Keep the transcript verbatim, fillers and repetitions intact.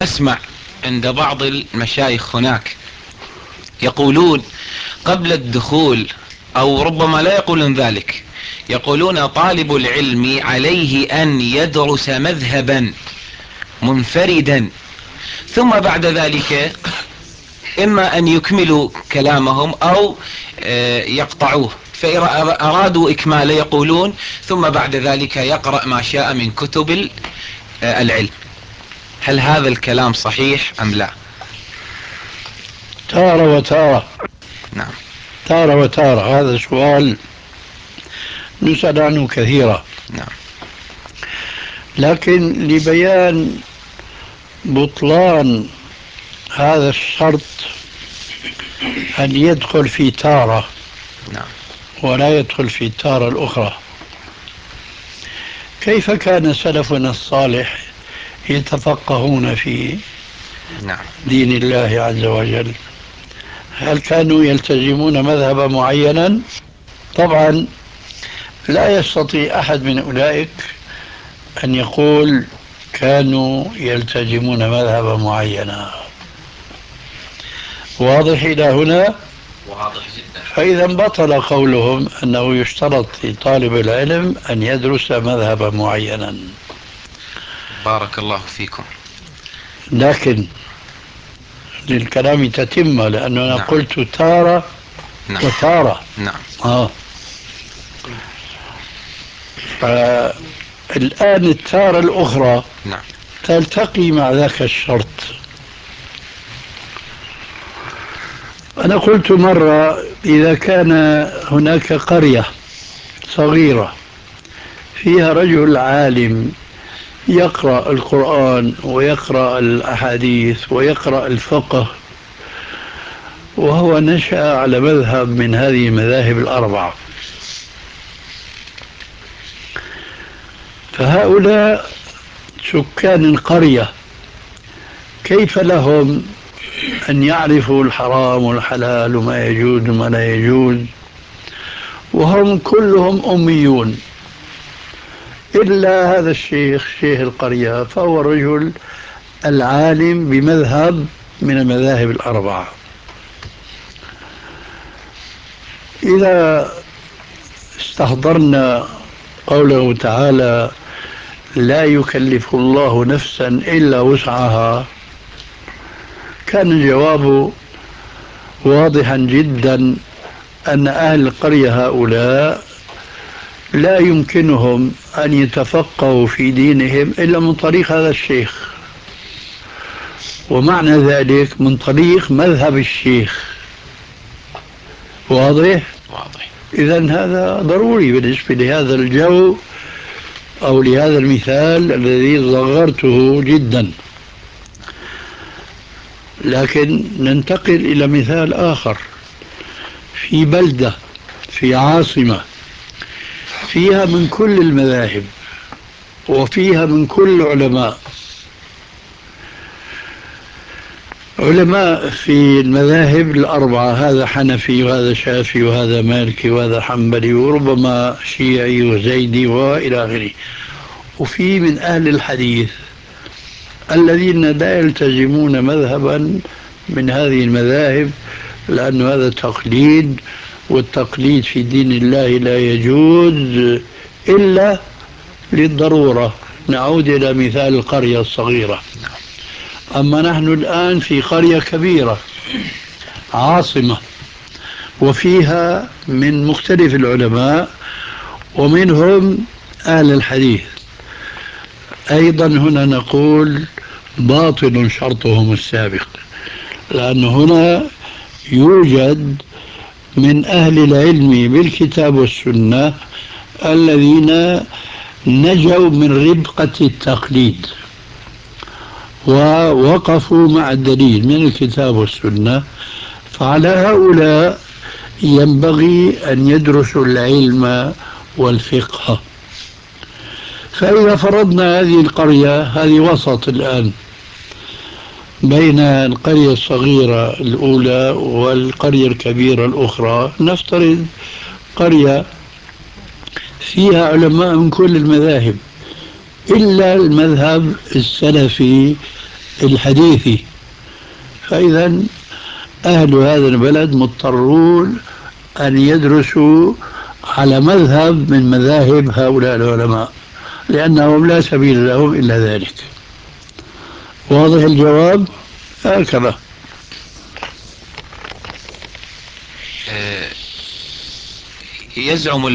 أسمع عند بعض المشايخ هناك يقولون قبل الدخول، أو ربما لا يقولون ذلك، يقولون طالب العلم عليه أن يدرس مذهبا منفردا، ثم بعد ذلك إما أن يكملوا كلامهم أو يقطعوه، فإذا أرادوا إكماله يقولون ثم بعد ذلك يقرأ ما شاء من كتب العلم. هل هذا الكلام صحيح أم لا؟ تارة وتارة. نعم. تارة وتارة، هذا سؤال نسأل عنه كثيرا. نعم. لكن لبيان بطلان هذا الشرط أن يدخل في تارة نعم. ولا يدخل في التارة الأخرى. كيف كان سلفنا الصالح يتفقهون في نعم. دين الله عز وجل؟ هل كانوا يلتزمون مذهبا معينا؟ طبعا لا يستطيع أحد من أولئك أن يقول كانوا يلتزمون مذهبا معينا. واضح إلى هنا؟ واضح جدا. فإذا بطل قولهم أنه يشترط لطالب العلم أن يدرس مذهبا معينا. بارك الله فيكم. لكن للكلام تتمة، لأنه أنا نعم. قلت تارة نعم. وتارة. نعم. آه. فالآن التارة الأخرى نعم. تلتقي مع ذاك الشرط. أنا قلت مرة إذا كان هناك قرية صغيرة فيها رجل عالم يقرأ القرآن ويقرأ الأحاديث ويقرأ الفقه، وهو نشأ على مذهب من هذه المذاهب الأربعة، فهؤلاء سكان القرية كيف لهم أن يعرفوا الحرام والحلال وما يجوز وما لا يجوز، وهم كلهم أميون إلا هذا الشيخ شيخ القرية، فهو الرجل العالم بمذهب من المذاهب الأربعة. إذا استحضرنا قوله تعالى لا يكلف الله نفسا إلا وسعها، كان الجواب واضحا جدا أن أهل القرية هؤلاء لا يمكنهم أن يتفقهوا في دينهم إلا من طريق هذا الشيخ، ومعنى ذلك من طريق مذهب الشيخ. واضح؟ واضح. إذن هذا ضروري بالنسبة لهذا الجو أو لهذا المثال الذي صغرته جدا. لكن ننتقل إلى مثال آخر. في بلدة، في عاصمة فيها من كل المذاهب وفيها من كل العلماء، علماء في المذاهب الأربعة، هذا حنفي وهذا شافعي وهذا مالكي وهذا حنبلي وربما شيعي وزيدي وإلى آخره، وفي من أهل الحديث الذين لا يلتزمون مذهبا من هذه المذاهب، لأن هذا تقليد، والتقليد في دين الله لا يجوز إلا للضرورة. نعود إلى مثال القرية الصغيرة. أما نحن الآن في قرية كبيرة عاصمة وفيها من مختلف العلماء ومنهم أهل الحديث، أيضا هنا نقول باطل شرطهم السابق، لأن هنا يوجد من أهل العلم بالكتاب والسنة الذين نجوا من ربقة التقليد ووقفوا مع الدليل من الكتاب والسنة، فعلى هؤلاء ينبغي أن يدرسوا العلم والفقه. فإذا فرضنا هذه القرية، هذه وسط الآن بين القرية الصغيرة الأولى والقرية الكبيرة الأخرى، نفترض قرية فيها علماء من كل المذاهب إلا المذهب السلفي الحديثي. فإذا أهل هذا البلد مضطرون أن يدرسوا على مذهب من مذاهب هؤلاء العلماء، لأنهم لا سبيل لهم إلا ذلك. واضح الجواب؟ هكذا. آه، يزعم